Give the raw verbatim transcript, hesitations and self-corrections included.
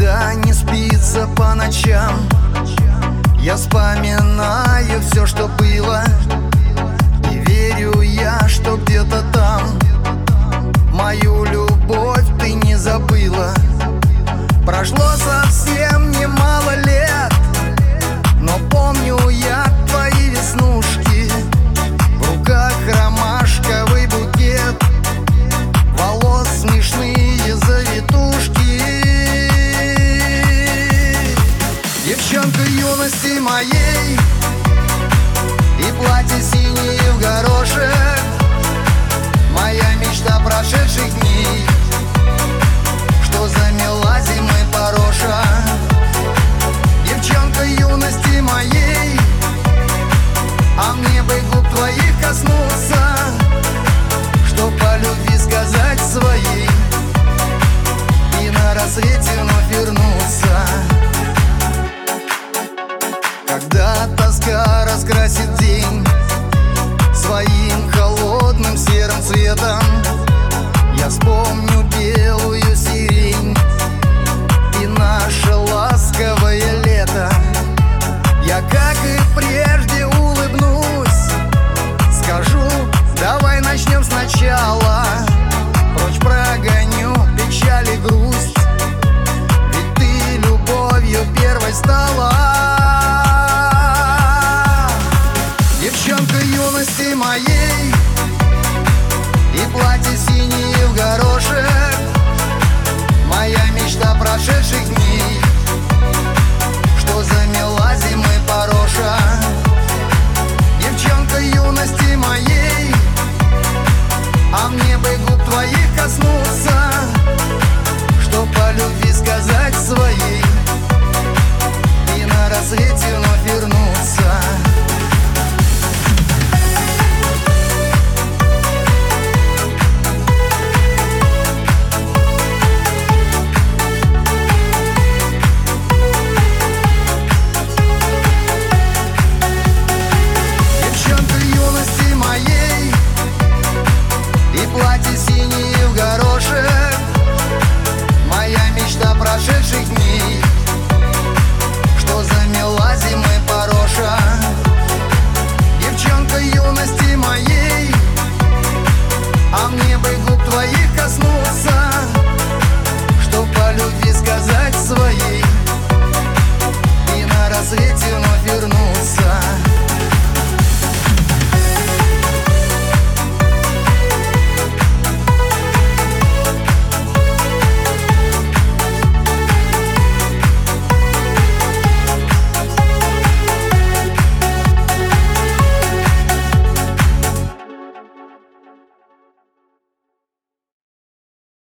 когда не спится по ночам, я вспоминаю все, что было, и верю я, что где-то там мою любовь ты не забыла. Прошло совсем немало лет, но помню я твои веснушки, в руках ромашковый букет, волос смешные завитушки. Девчонка юности моей, и платье синее в горошек, моя мечта прошедших дней, что замела зимы пороша. Девчонка юности моей, а мне бы губ твоих коснуться, чтоб по любви сказать своей и на рассвете вновь вернуться. Когда тоска раскрасит день своим холодным серым цветом, я вспомню белую сирень и наше ласковое лето. Я, как и прежде, улыбнусь, скажу: давай начнем сначала. Прочь прогоню печаль и грусть, ведь ты любовью первой стала. Девчонка юности моей, и платье синее в горошек, моя мечта прошедших дней, что замела зимы пороша. Девчонка юности моей, а мне бы губ твоих коснуться, чтоб по любви сказать своей и на рассвете вновь вернуться. Платье синее в горошек, моя мечта прошедших дней,